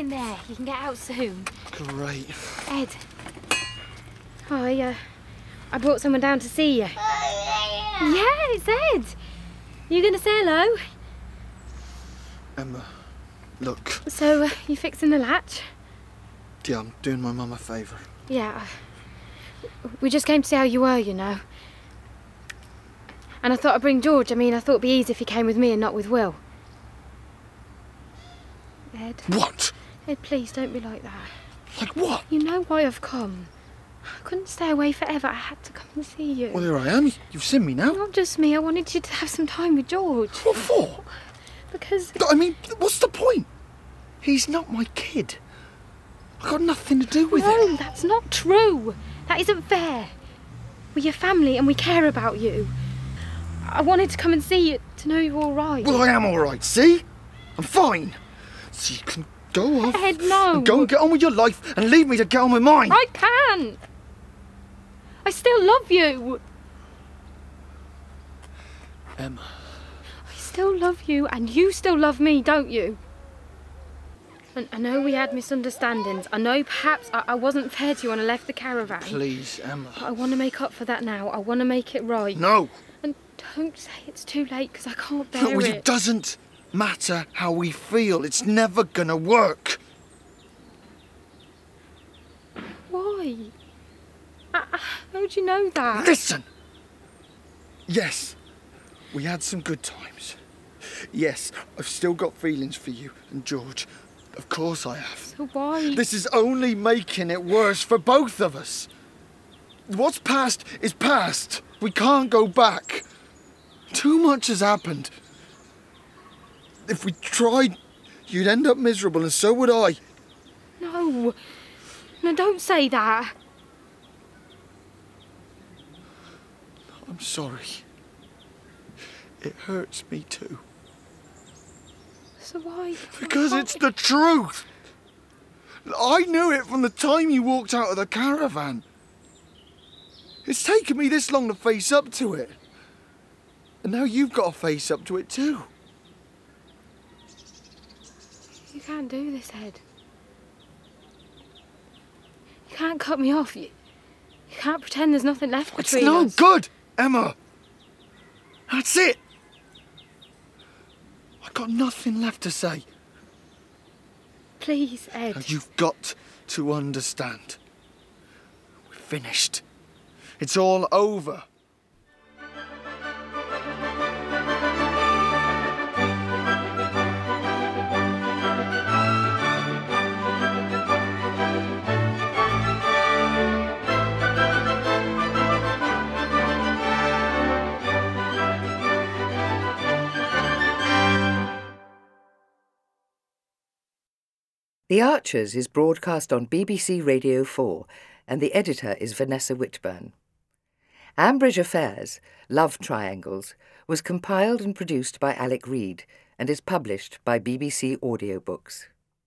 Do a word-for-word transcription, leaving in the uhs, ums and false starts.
in there. You can get out soon. Great. Ed. Hi, uh, I brought someone down to see you. Yeah, it's Ed. You going to say hello? Emma, look. So, uh, you fixing the latch? Yeah, I'm doing my mum a favour. Yeah. We just came to see how you were, you know. And I thought I'd bring George. I mean, I thought it'd be easy if he came with me and not with Will. Ed. What? Ed, please, don't be like that. Like what? You know why I've come. I couldn't stay away forever. I had to come and see you. Well, here I am. You've seen me now. Not just me. I wanted you to have some time with George. What for? Because... I mean, what's the point? He's not my kid. I've got nothing to do with no, it. No, that's not true. That isn't fair. We're your family and we care about you. I wanted to come and see you to know you're all right. Well, I am all right, see? I'm fine. So you can go off. Ed, no. And go and get on with your life and leave me to get on with mine. I can't. I still love you. Emma. I still love you and you still love me, don't you? And I know we had misunderstandings. I know perhaps I, I wasn't fair to you when I left the caravan. Please, Emma. But I want to make up for that now. I want to make it right. No. And don't say it's too late, because I can't bear No, it. it doesn't matter how we feel. It's never gonna work. Why? I, I, how'd you know that? Listen! Yes, we had some good times. Yes, I've still got feelings for you and George. Of course I have. So why? This is only making it worse for both of us. What's past is past. We can't go back. Too much has happened. If we tried, you'd end up miserable, and so would I. No. No, don't say that. I'm sorry. It hurts me too. So why? Because why? it's the truth. I knew it from the time you walked out of the caravan. It's taken me this long to face up to it. And now you've got to face up to it too. You can't do this, Ed. You can't cut me off. You, you can't pretend there's nothing left It's between no us. good, Emma. That's it. I've got nothing left to say. Please, Ed. And you've got to understand. We're finished. It's all over. The Archers is broadcast on B B C Radio four, and the editor is Vanessa Whitburn. Ambridge Affairs, Love Triangles, was compiled and produced by Alec Reed and is published by B B C Audiobooks.